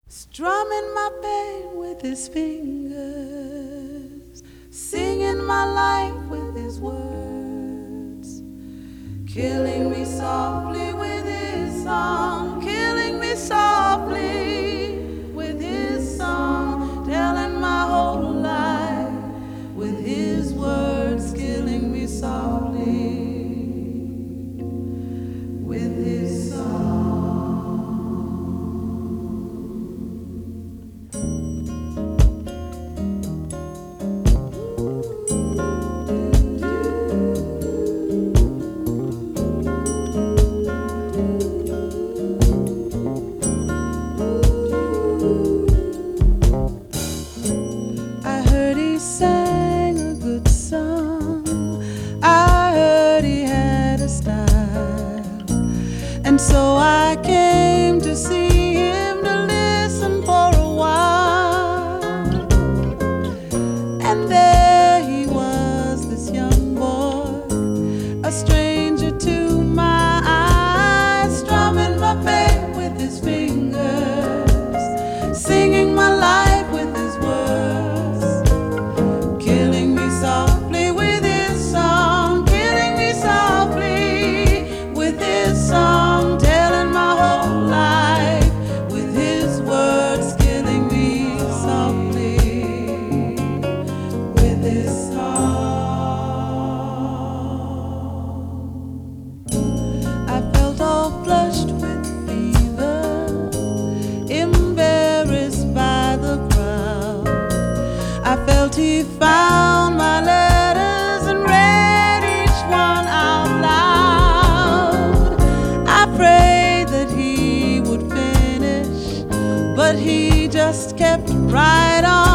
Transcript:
strumming my pain with his fingers, singing my life with his words, killing me softly with his song, killing me softly with his song, telling my whole life with his words, killing me softly with his song. Sang a good song. I heard he had a style, and so I came to see him to listen for a while. And there he was, this young boy, a stranger to my eyes, strumming my pain with his fingers, singing my life with his words, killing me softly with his song, killing me softly with his song, telling my whole life with his words, killing me softly with his song. I felt all flushed with fever, embarrassed by the crowd. I felt he found my letters and read each one out loud. I prayed that he would finish, but he just kept right on.